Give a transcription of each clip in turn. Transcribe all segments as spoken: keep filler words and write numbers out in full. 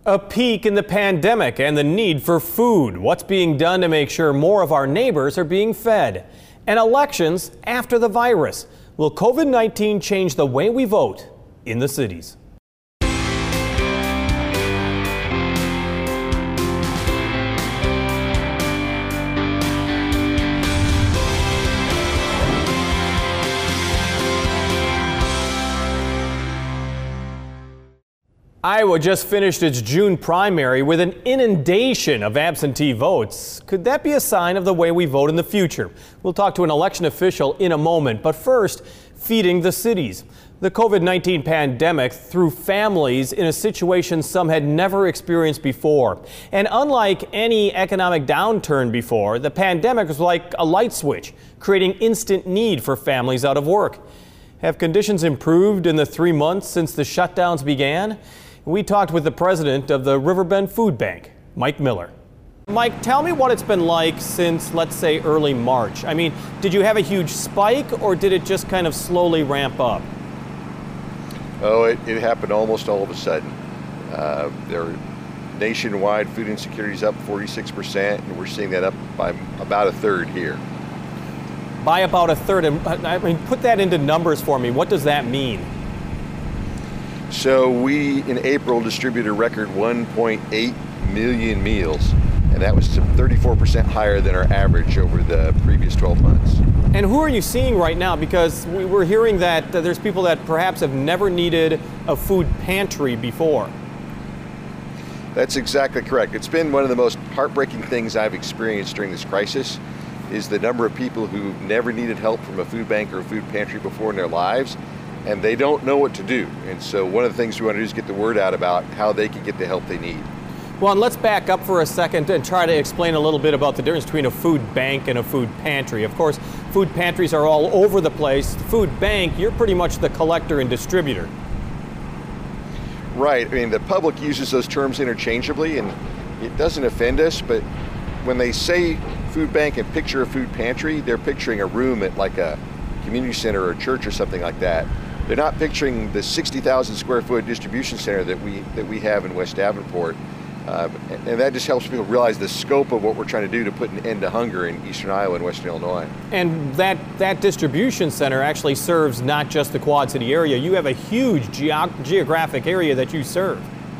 A peek in the pandemic and the need for food. What's being done to make sure more of our neighbors are being fed? And elections after the virus. Will COVID nineteen change the way we vote in the cities? Iowa just finished its June primary with an inundation of absentee votes. Could that be a sign of the way we vote in the future? We'll talk to an election official in a moment, but first, feeding the cities. The COVID nineteen pandemic threw families in a situation some had never experienced before. And unlike any economic downturn before, the pandemic was like a light switch, creating instant need for families out of work. Have conditions improved in the three months since the shutdowns began? We talked with the president of the Riverbend Food Bank, Mike Miller. Mike, tell me what it's been like since, let's say, early March. I mean, did you have a huge spike or did it just kind of slowly ramp up? Oh, it, it happened almost all of a sudden. Uh, there nationwide food insecurity is up forty-six percent, and we're seeing that up by about a third here. By about a third, and I mean, put that into numbers for me. What does that mean? So we, in April, distributed a record one point eight million meals, and that was thirty-four percent higher than our average over the previous twelve months. And who are you seeing right now? Because we're hearing that there's people that perhaps have never needed a food pantry before. That's exactly correct. It's been one of the most heartbreaking things I've experienced during this crisis, is the number of people who never needed help from a food bank or a food pantry before in their lives, and they don't know what to do. And so one of the things we want to do is get the word out about how they can get the help they need. Well, and let's back up for a second and try to explain a little bit about the difference between a food bank and a food pantry. Of course, food pantries are all over the place. Food bank, you're pretty much the collector and distributor. Right. I mean, the public uses those terms interchangeably, and it doesn't offend us, but when they say food bank and picture a food pantry, they're picturing a room at like a community center or a church or something like that. They're not picturing the sixty thousand square foot distribution center that we that we have in West Davenport. Uh, and, and that just helps people realize the scope of what we're trying to do to put an end to hunger in eastern Iowa and western Illinois. And that, that distribution center actually serves not just the Quad City area. You have a huge geog geographic area that you serve.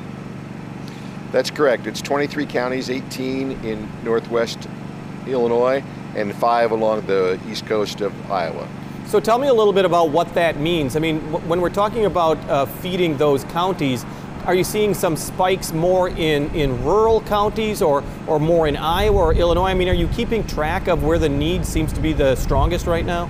That's correct. It's twenty-three counties, eighteen in northwest Illinois, and five along the east coast of Iowa. So tell me a little bit about what that means. I mean, when we're talking about uh, feeding those counties, are you seeing some spikes more in, in rural counties or, or more in Iowa or Illinois? I mean, are you keeping track of where the need seems to be the strongest right now?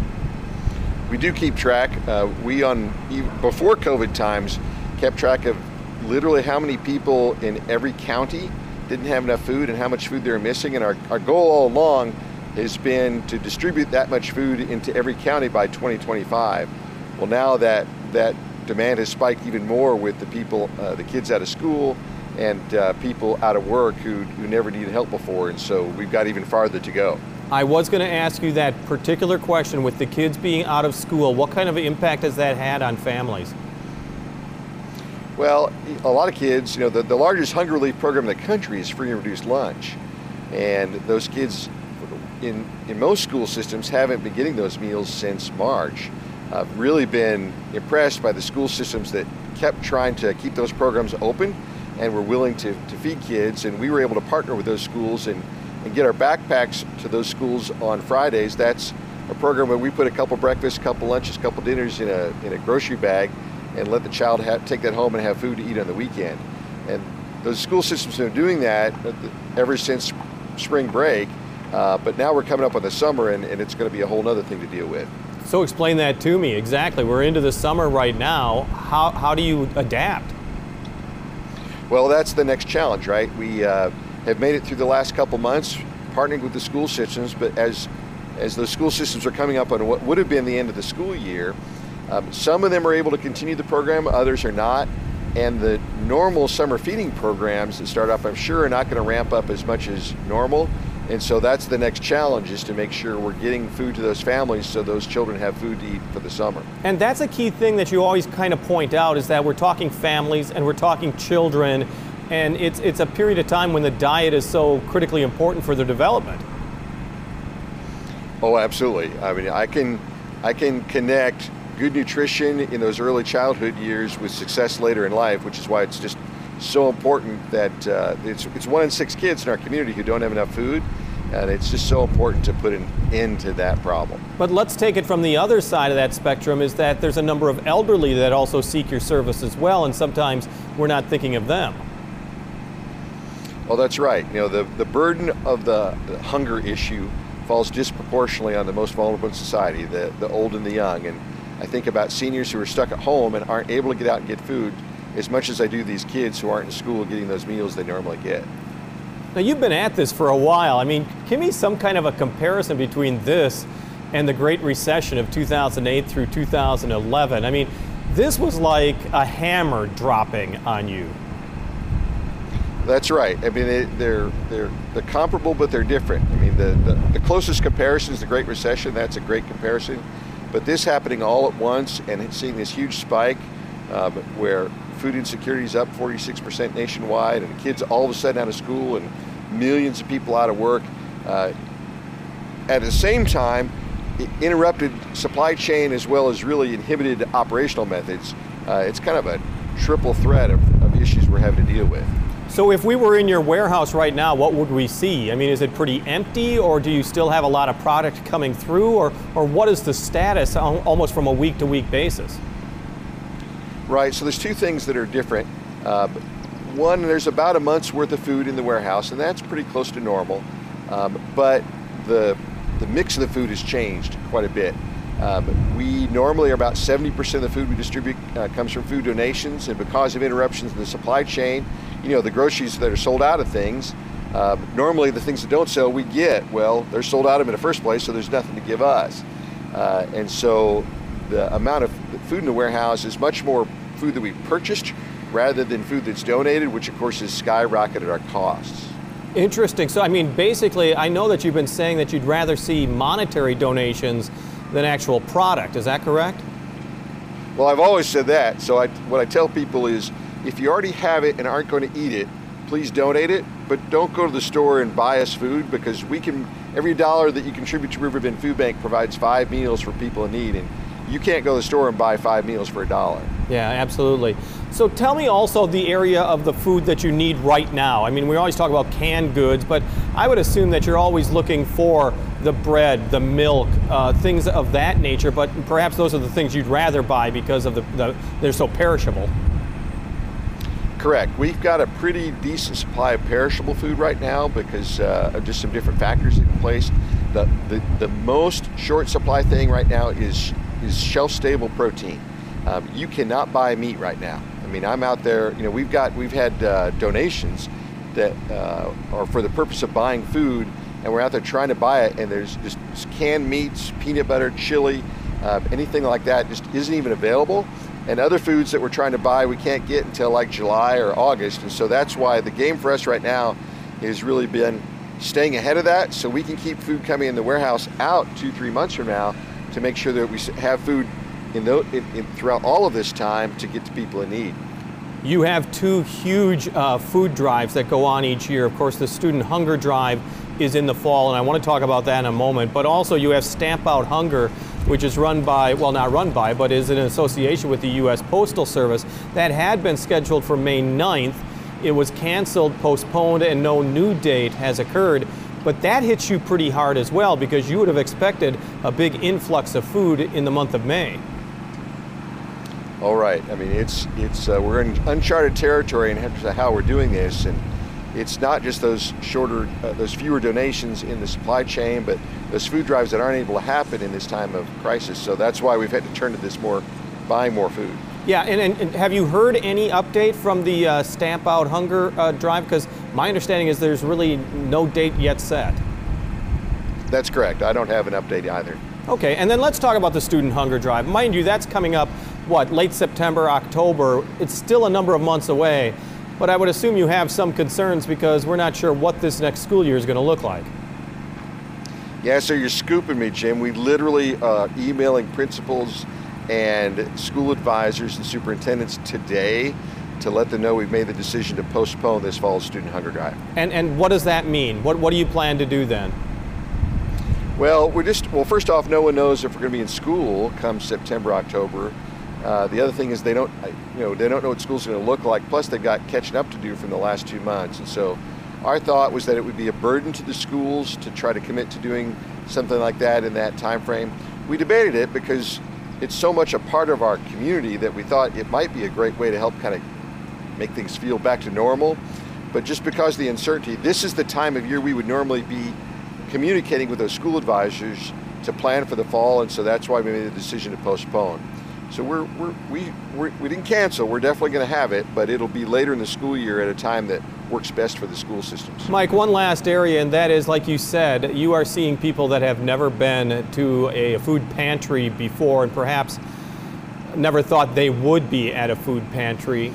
We do keep track. Uh, we, on before COVID times, kept track of literally how many people in every county didn't have enough food and how much food they were missing. And our, our goal all along has been to distribute that much food into every county by twenty twenty-five. Well, now that that demand has spiked even more with the people, uh, the kids out of school and uh, people out of work who, who never needed help before, and so we've got even farther to go. I was going to ask you that particular question with the kids being out of school. What kind of impact has that had on families? Well, a lot of kids, you know, the, the largest hunger relief program in the country is free and reduced lunch, and those kids in, in most school systems haven't been getting those meals since March. I've really been impressed by the school systems that kept trying to keep those programs open and were willing to, to feed kids, and we were able to partner with those schools and, and get our backpacks to those schools on Fridays. That's a program where we put a couple breakfasts, a couple lunches, a couple dinners in a, in a grocery bag and let the child have, take that home and have food to eat on the weekend. And those school systems have been doing that ever since spring break, uh, but now we're coming up on the summer and, and it's going to be a whole other thing to deal with. So explain that to me. Exactly. We're into the summer right now. How, how do you adapt? Well, that's the next challenge, right? We uh, have made it through the last couple months partnering with the school systems, but as, as those school systems are coming up on what would have been the end of the school year, um, some of them are able to continue the program, others are not. And the normal summer feeding programs that start off, I'm sure, are not going to ramp up as much as normal. And so that's the next challenge, is to make sure we're getting food to those families so those children have food to eat for the summer. And that's a key thing that you always kind of point out, is that we're talking families and we're talking children. and it's, it's a period of time when the diet is so critically important for their development. Oh, absolutely. I mean, I can, I can connect good nutrition in those early childhood years with success later in life, which is why it's just so important that uh, it's, it's one in six kids in our community who don't have enough food, and it's just so important to put an end to that problem. But let's take it from the other side of that spectrum, is that there's a number of elderly that also seek your service as well, and sometimes we're not thinking of them. Well, that's right. You know, the, the burden of the, the hunger issue falls disproportionately on the most vulnerable in society, the, the old and the young. And I think about seniors who are stuck at home and aren't able to get out and get food as much as I do these kids who aren't in school getting those meals they normally get. Now, you've been at this for a while. I mean, give me some kind of a comparison between this and the Great Recession of two thousand eight through two thousand eleven. I mean, this was like a hammer dropping on you. That's right. I mean, they, they're, they're, they're comparable, but they're different. I mean, the, the, the closest comparison is the Great Recession. That's a great comparison. But this happening all at once and seeing this huge spike um, where food insecurity is up forty-six percent nationwide, and kids all of a sudden out of school and millions of people out of work. Uh, at the same time, it interrupted supply chain as well as really inhibited operational methods. Uh, it's kind of a triple threat of, of issues we're having to deal with. So if we were in your warehouse right now, what would we see? I mean, is it pretty empty, or do you still have a lot of product coming through, or, or what is the status almost from a week-to-week basis? Right, so there's two things that are different. Uh, one, there's about a month's worth of food in the warehouse, and that's pretty close to normal. Um, but the, the mix of the food has changed quite a bit. Um, we normally are about seventy percent of the food we distribute uh, comes from food donations, and because of interruptions in the supply chain, you know, the groceries that are sold out of things, uh, normally the things that don't sell we get, well, they're sold out of them in the first place, so there's nothing to give us. Uh, and so the amount of food in the warehouse is much more food that we purchased rather than food that's donated, which of course has skyrocketed our costs. Interesting. So, I mean, basically, I know that you've been saying that you'd rather see monetary donations than actual product. Is that correct? Well, I've always said that. So I, what I tell people is, if you already have it and aren't going to eat it, please donate it, but don't go to the store and buy us food, because we can, every dollar that you contribute to Riverbend Food Bank provides five meals for people in need, and you can't go to the store and buy five meals for a dollar. Yeah, absolutely. So tell me also the area of the food that you need right now. I mean, we always talk about canned goods, but I would assume that you're always looking for the bread, the milk, uh, things of that nature, but perhaps those are the things you'd rather buy because of the, the they're so perishable. Correct. We've got a pretty decent supply of perishable food right now because uh, of just some different factors in place. The, the, the most short supply thing right now is, is shelf-stable protein. Um, you cannot buy meat right now. I mean, I'm out there, you know, we've got, we've had uh, donations that uh, are for the purpose of buying food, and we're out there trying to buy it, and there's just canned meats, peanut butter, chili, uh, anything like that just isn't even available. And other foods that we're trying to buy, we can't get until like July or August. And so that's why the game for us right now has really been staying ahead of that, so we can keep food coming in the warehouse out two, three months from now to make sure that we have food in the, in, in, throughout all of this time to get to people in need. You have two huge uh, food drives that go on each year. Of course, the Student Hunger Drive is in the fall, and I want to talk about that in a moment. But also you have Stamp Out Hunger, which is run by, well, not run by, but is in association with the U S Postal Service. That had been scheduled for May ninth. It was canceled, postponed, and no new date has occurred. But that hits you pretty hard as well, because you would have expected a big influx of food in the month of May. All right. I mean, it's it's uh, we're in uncharted territory in terms of how we're doing this, and it's not just those shorter, uh, those fewer donations in the supply chain, but those food drives that aren't able to happen in this time of crisis. So that's why we've had to turn to this more, buying more food. Yeah, and, and, and have you heard any update from the uh, Stamp Out Hunger uh, Drive? Because my understanding is there's really no date yet set. That's correct. I don't have an update either. Okay, and then let's talk about the Student Hunger Drive. Mind you, that's coming up, what, late September, October. It's still a number of months away, but I would assume you have some concerns because we're not sure what this next school year is going to look like. Yeah, so you're scooping me, Jim. We literally are emailing principals and school advisors and superintendents today to let them know we've made the decision to postpone this fall's student hunger drive. And and what does that mean? What what do you plan to do then? Well, we're just well. First off, no one knows if we're going to be in school come September, October. Uh, the other thing is they don't, you know, they don't know what school's going to look like. Plus, they've got catching up to do from the last two months. And so, our thought was that it would be a burden to the schools to try to commit to doing something like that in that time frame. We debated it because it's so much a part of our community that we thought it might be a great way to help kind of make things feel back to normal. But just because of the uncertainty, this is the time of year we would normally be communicating with those school advisors to plan for the fall, and so that's why we made the decision to postpone. So we're, we're, we we're, we didn't cancel. We're definitely going to have it, but it'll be later in the school year at a time that works best for the school systems. Mike, one last area, and that is, like you said, you are seeing people that have never been to a food pantry before and perhaps never thought they would be at a food pantry.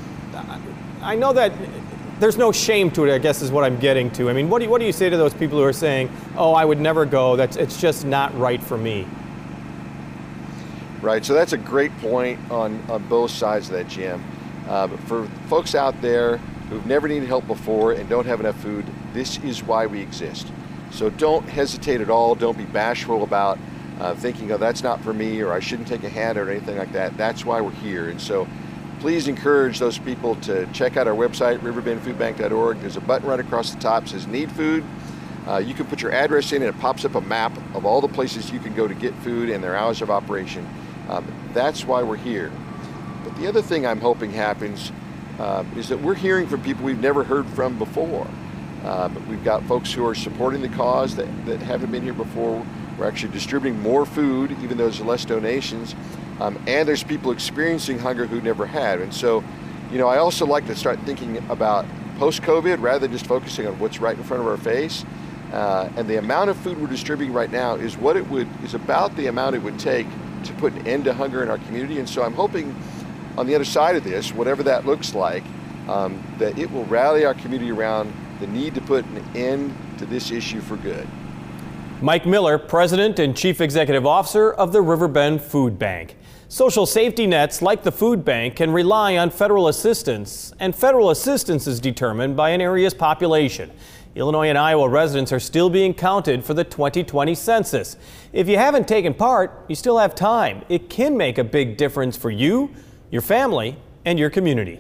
I know that there's no shame to it, I guess is what I'm getting to. I mean, what do you, what do you say to those people who are saying, oh, I would never go, that's, it's just not right for me? Right, so that's a great point on, on both sides of that, Jim. Uh, but for folks out there who've never needed help before and don't have enough food, this is why we exist. So don't hesitate at all. Don't be bashful about uh, thinking, oh, that's not for me, or I shouldn't take a hand or anything like that. That's why we're here. And so please encourage those people to check out our website, riverbend food bank dot org. There's a button right across the top that says Need Food. Uh, you can put your address in and it pops up a map of all the places you can go to get food and their hours of operation. Um, that's why we're here. But the other thing I'm hoping happens um, is that we're hearing from people we've never heard from before. Um, we've got folks who are supporting the cause that, that haven't been here before. We're actually distributing more food, even though there's less donations. Um, and there's people experiencing hunger who never had. And so, you know, I also like to start thinking about post-COVID rather than just focusing on what's right in front of our face. Uh, and the amount of food we're distributing right now is what it would is about the amount it would take to put an end to hunger in our community. And so I'm hoping on the other side of this, whatever that looks like, um, that it will rally our community around the need to put an end to this issue for good. Mike Miller, President and Chief Executive Officer of the Riverbend Food Bank. Social safety nets like the food bank can rely on federal assistance, and federal assistance is determined by an area's population. Illinois and Iowa residents are still being counted for the twenty twenty census. If you haven't taken part, you still have time. It can make a big difference for you, your family, and your community.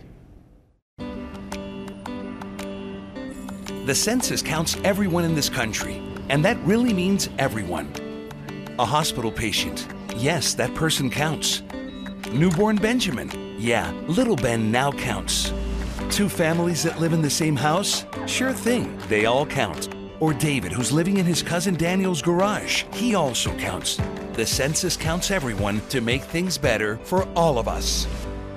The census counts everyone in this country, and that really means everyone. A hospital patient, yes, that person counts. Newborn Benjamin, yeah, little Ben now counts. Two families that live in the same house, sure thing, they all count. Or David, who's living in his cousin Daniel's garage, he also counts. The census counts everyone to make things better for all of us.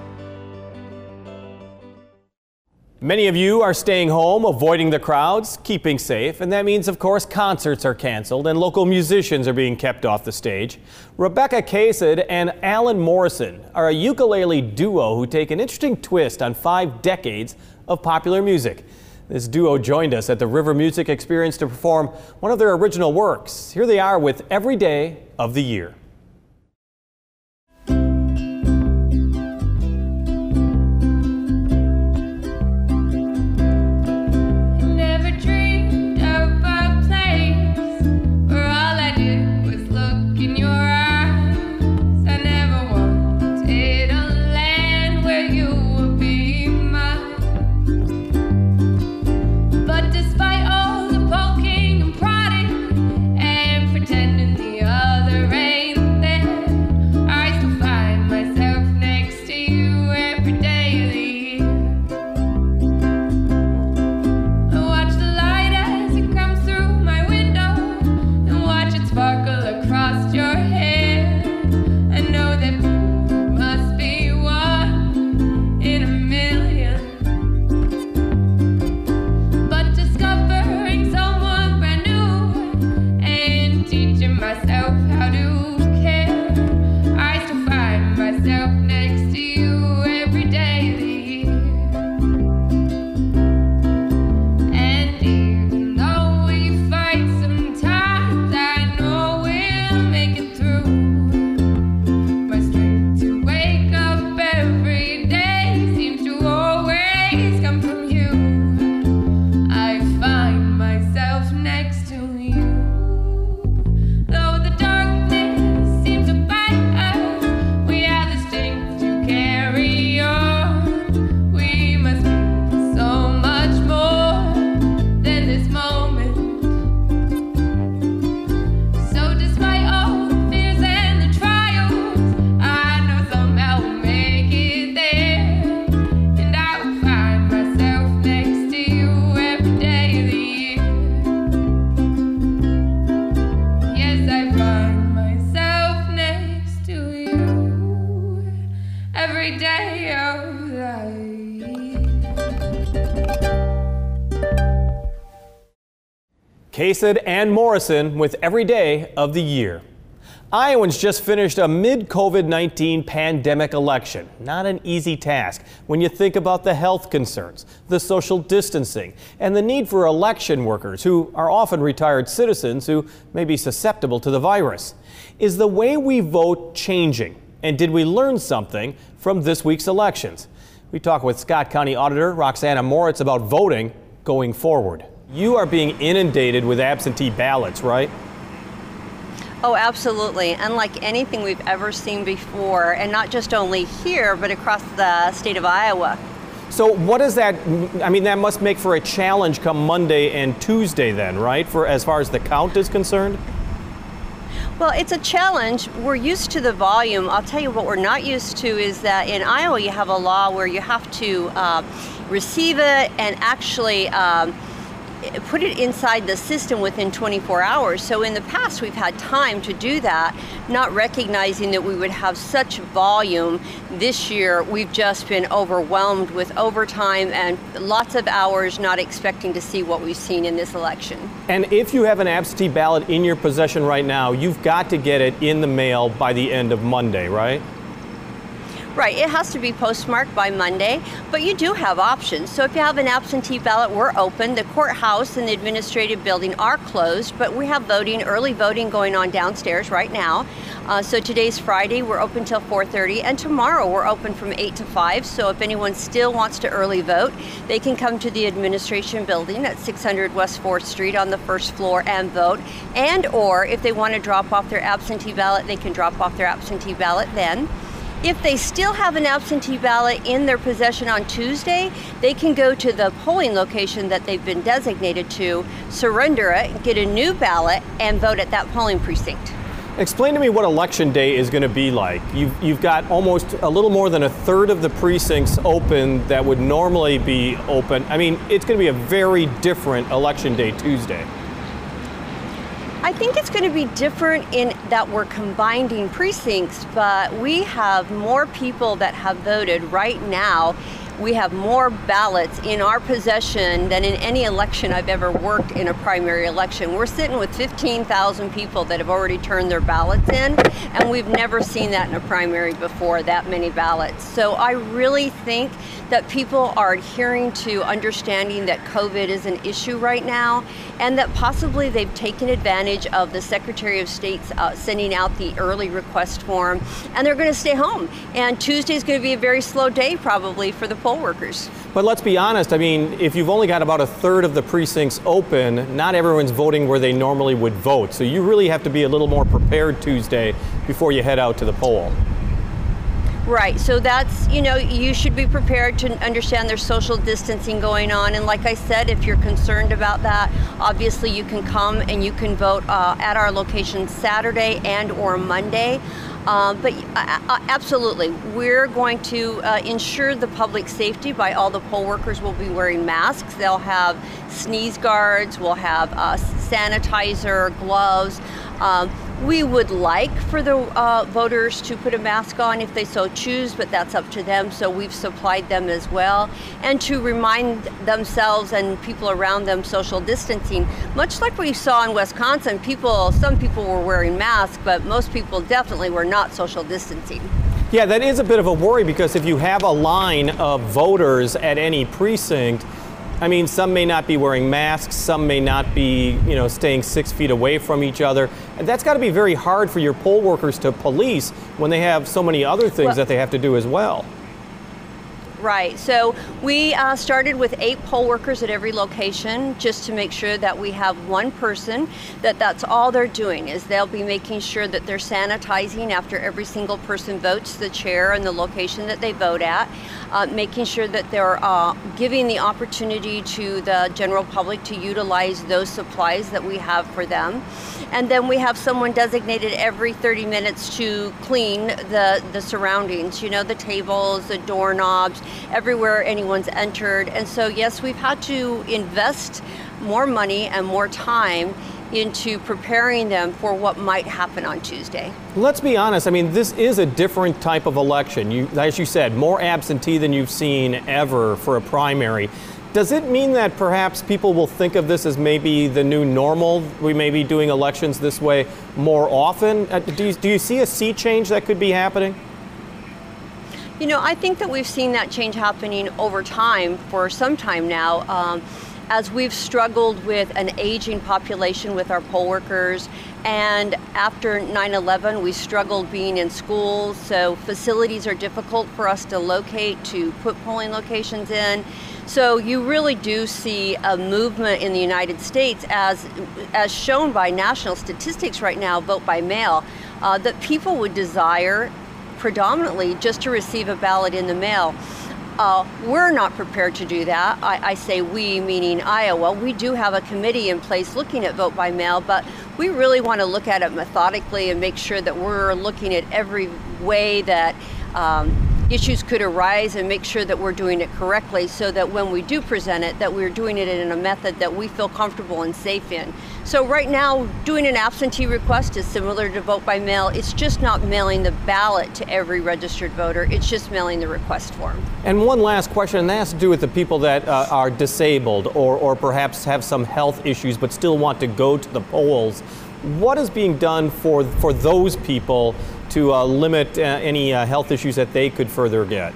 Many of you are staying home, avoiding the crowds, keeping safe, and that means, of course, concerts are canceled and local musicians are being kept off the stage. Rebecca Kased and Alan Morrison are a ukulele duo who take an interesting twist on five decades of popular music. This duo joined us at the River Music Experience to perform one of their original works. Here they are with Every Day of the Year. Despite all the poking and prodding and pretending the other ain't Kasich and Morrison with every day of the year. Iowans just finished a mid-COVID nineteen pandemic election. Not an easy task when you think about the health concerns, the social distancing, and the need for election workers who are often retired citizens who may be susceptible to the virus. Is the way we vote changing? And did we learn something from this week's elections? We talk with Scott County Auditor Roxana Moritz about voting going forward. You are being inundated with absentee ballots, right? Oh, absolutely. Unlike anything we've ever seen before, and not just only here, but across the state of Iowa. So what does that, I mean, that must make for a challenge come Monday and Tuesday then, right? For as far as the count is concerned? Well, it's a challenge. We're used to the volume. I'll tell you what we're not used to is that in Iowa you have a law where you have to uh, receive it and actually um, put it inside the system within twenty-four hours. So in the past we've had time to do that, not recognizing that we would have such volume. This year we've just been overwhelmed with overtime and lots of hours, not expecting to see what we've seen in this election. And if you have an absentee ballot in your possession right now, you've got to get it in the mail by the end of Monday, right? Right, it has to be postmarked by Monday, but you do have options. So if you have an absentee ballot, we're open. The courthouse and the administrative building are closed, but we have voting, early voting going on downstairs right now. Uh, so today's Friday, we're open till four thirty, and tomorrow we're open from eight to five. So if anyone still wants to early vote, they can come to the administration building at six hundred West fourth Street on the first floor and vote. And or if they want to drop off their absentee ballot, they can drop off their absentee ballot then. If they still have an absentee ballot in their possession on Tuesday, they can go to the polling location that they've been designated to, surrender it, get a new ballot, and vote at that polling precinct. Explain to me what election day is going to be like. You've, you've got almost a little more than a third of the precincts open that would normally be open. I mean, it's going to be a very different election day Tuesday. I think it's going to be different in that we're combining precincts, but we have more people that have voted right now. We have more ballots in our possession than in any election I've ever worked in a primary election. We're sitting with fifteen thousand people that have already turned their ballots in, and we've never seen that in a primary before, that many ballots. So I really think that people are adhering to understanding that COVID is an issue right now, and that possibly they've taken advantage of the Secretary of State's uh, sending out the early request form, and they're going to stay home. And Tuesday is going to be a very slow day probably for the poll workers. But let's be honest, I mean, if you've only got about a third of the precincts open, not everyone's voting where they normally would vote. So you really have to be a little more prepared Tuesday before you head out to the poll. Right, so that's, you know, you should be prepared to understand there's social distancing going on. And like I said, if you're concerned about that, obviously you can come and you can vote uh, at our location Saturday and or Monday. Uh, but uh, uh, absolutely, we're going to uh, ensure the public safety by all the poll workers will be wearing masks. They'll have sneeze guards, we'll have uh, sanitizer, gloves. Um, we would like for the uh, voters to put a mask on if they so choose, but that's up to them, so we've supplied them as well. And to remind themselves and people around them social distancing, much like we saw in Wisconsin, people, some people were wearing masks, but most people definitely were not social distancing. Yeah, that is a bit of a worry because if you have a line of voters at any precinct, I mean, some may not be wearing masks, some may not be, you know, staying six feet away from each other. And that's got to be very hard for your poll workers to police when they have so many other things well, that they have to do as well. Right, so we uh, started with eight poll workers at every location just to make sure that we have one person, that that's all they're doing is they'll be making sure that they're sanitizing after every single person votes, the chair and the location that they vote at, uh, making sure that they're uh, giving the opportunity to the general public to utilize those supplies that we have for them. And then we have someone designated every thirty minutes to clean the, the surroundings, you know, the tables, the doorknobs, everywhere anyone's entered. And so, yes, we've had to invest more money and more time into preparing them for what might happen on Tuesday. Let's be honest, I mean, this is a different type of election. You, as you said, more absentee than you've seen ever for a primary. Does it mean that perhaps people will think of this as maybe the new normal? We may be doing elections this way more often? Uh, do you, do you see a sea change that could be happening? You know, I think that we've seen that change happening over time for some time now. Um, as we've struggled with an aging population with our poll workers, and after nine eleven we struggled being in schools, so facilities are difficult for us to locate, to put polling locations in. So you really do see a movement in the United States, as as shown by national statistics right now, vote by mail, uh, that people would desire predominantly just to receive a ballot in the mail. Uh, we're not prepared to do that. I, I say we, meaning Iowa. We do have a committee in place looking at vote by mail, but we really want to look at it methodically and make sure that we're looking at every way that um, issues could arise and make sure that we're doing it correctly, so that when we do present it, that we're doing it in a method that we feel comfortable and safe in. So right now, doing an absentee request is similar to vote by mail. It's just not mailing the ballot to every registered voter. It's just mailing the request form. And one last question, and that has to do with the people that uh, are disabled or, or perhaps have some health issues but still want to go to the polls. What is being done for, for those people to uh, limit uh, any uh, health issues that they could further get?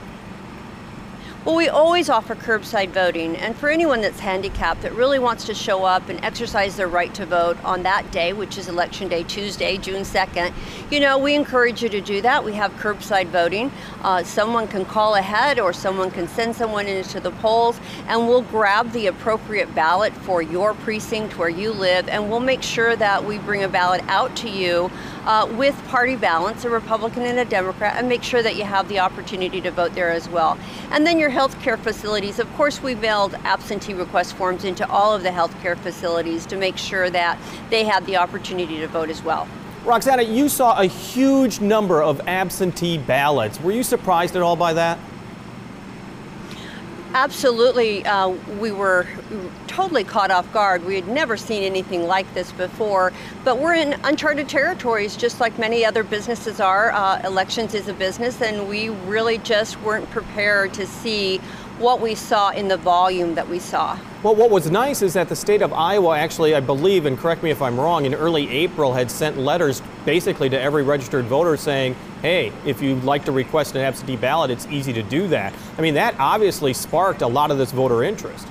Well, we always offer curbside voting, and for anyone that's handicapped that really wants to show up and exercise their right to vote on that day, which is Election Day Tuesday, June second, you know, we encourage you to do that. We have curbside voting. Uh, someone can call ahead or someone can send someone into the polls, and we'll grab the appropriate ballot for your precinct where you live, and we'll make sure that we bring a ballot out to you Uh, with party balance, a Republican and a Democrat, and make sure that you have the opportunity to vote there as well. And then your healthcare facilities, of course, we mailed absentee request forms into all of the healthcare facilities to make sure that they had the opportunity to vote as well. Roxana, you saw a huge number of absentee ballots. Were you surprised at all by that? Absolutely. Uh, we were totally caught off guard. We had never seen anything like this before, but we're in uncharted territories, just like many other businesses are. Uh, elections is a business, and we really just weren't prepared to see what we saw in the volume that we saw. Well, what was nice is that the state of Iowa actually, I believe, and correct me if I'm wrong, in early April had sent letters basically to every registered voter saying, hey, if you'd like to request an absentee ballot, it's easy to do that. I mean, that obviously sparked a lot of this voter interest.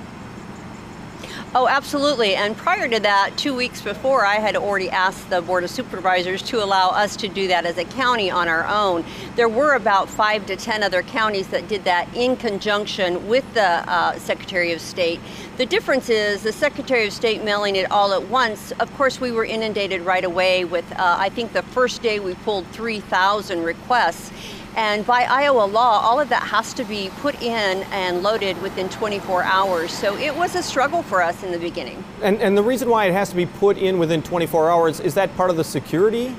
Oh, absolutely. And prior to that, two weeks before, I had already asked the Board of Supervisors to allow us to do that as a county on our own. There were about five to ten other counties that did that in conjunction with the uh, Secretary of State. The difference is the Secretary of State mailing it all at once. Of course, we were inundated right away with, uh, I think the first day we pulled three thousand requests. And by Iowa law, all of that has to be put in and loaded within twenty-four hours. So it was a struggle for us in the beginning. And, and the reason why it has to be put in within twenty-four hours, is that part of the security?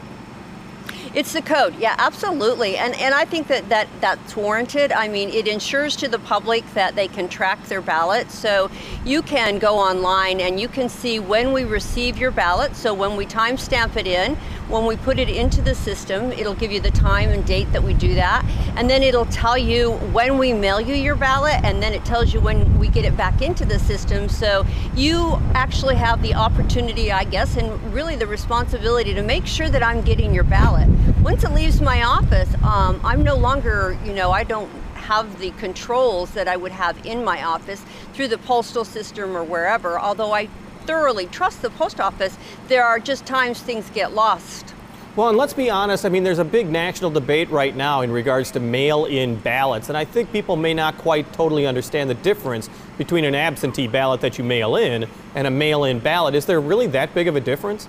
It's the code, yeah, absolutely. And and I think that, that that's warranted. I mean, it ensures to the public that they can track their ballot. So you can go online and you can see when we receive your ballot. So when we timestamp it in, when we put it into the system, it'll give you the time and date that we do that. And then it'll tell you when we mail you your ballot, and then it tells you when we get it back into the system. So you actually have the opportunity, I guess, and really the responsibility to make sure that I'm getting your ballot. Once it leaves my office, um, I'm no longer, you know, I don't have the controls that I would have in my office through the postal system or wherever. Although I thoroughly trust the post office, there are just times things get lost. Well, and let's be honest, I mean, there's a big national debate right now in regards to mail-in ballots, and I think people may not quite totally understand the difference between an absentee ballot that you mail in and a mail-in ballot. Is there really that big of a difference?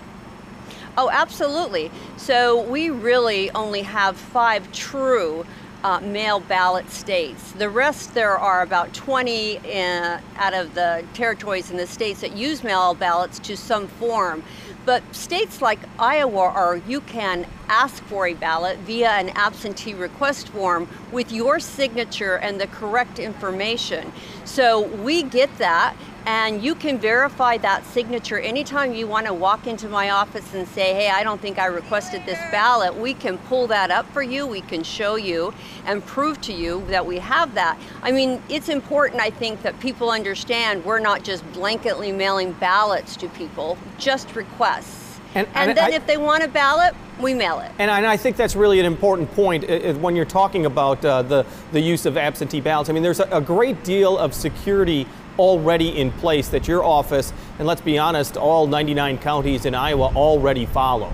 Oh, absolutely. So we really only have five true uh, mail ballot states. The rest, there are about twenty in, out of the territories and the states that use mail ballots to some form. But states like Iowa, are you can ask for a ballot via an absentee request form with your signature and the correct information. So we get that, And you can verify that signature anytime you want to walk into my office and say, hey, I don't think I requested this ballot. We can pull that up for you. We can show you and prove to you that we have that. I mean, it's important, I think, that people understand we're not just blanketly mailing ballots to people, just requests. And, and, and then I, if they want a ballot, we mail it. And, and I think that's really an important point uh, when you're talking about uh, the, the use of absentee ballots. I mean, there's a, a great deal of security already in place that your office, and let's be honest, all ninety-nine counties in Iowa already follow.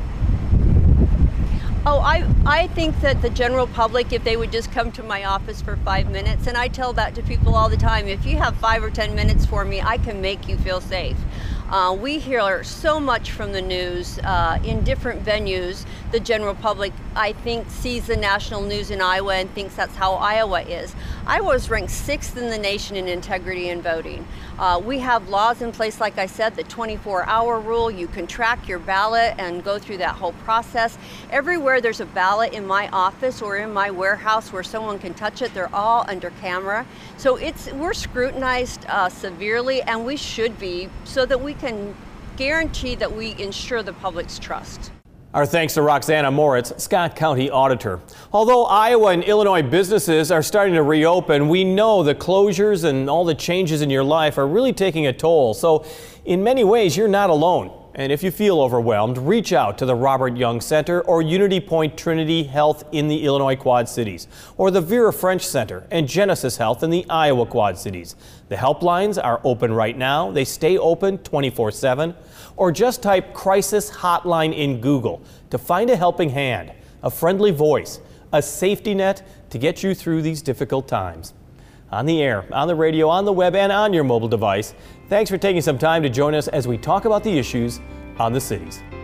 Oh, I, I think that the general public, if they would just come to my office for five minutes, and I tell that to people all the time, if you have five or ten minutes for me, I can make you feel safe. Uh, we hear so much from the news uh, in different venues. The general public, I think, sees the national news in Iowa and thinks that's how Iowa is. Iowa is ranked sixth in the nation in integrity in voting. Uh, we have laws in place, like I said, the twenty-four hour rule. You can track your ballot and go through that whole process. Everywhere there's a ballot in my office or in my warehouse where someone can touch it, they're all under camera. So it's we're scrutinized uh, severely, and we should be, so that we can guarantee that we ensure the public's trust. Our thanks to Roxana Moritz, Scott County Auditor. Although Iowa and Illinois businesses are starting to reopen, we know the closures and all the changes in your life are really taking a toll. So in many ways, you're not alone. And if you feel overwhelmed, reach out to the Robert Young Center or Unity Point Trinity Health in the Illinois Quad Cities, or the Vera French Center and Genesis Health in the Iowa Quad Cities. The helplines are open right now. They stay open twenty-four seven. Or just type Crisis Hotline in Google to find a helping hand, a friendly voice, a safety net to get you through these difficult times. On the air, on the radio, on the web, and on your mobile device, thanks for taking some time to join us as we talk about the issues on the cities.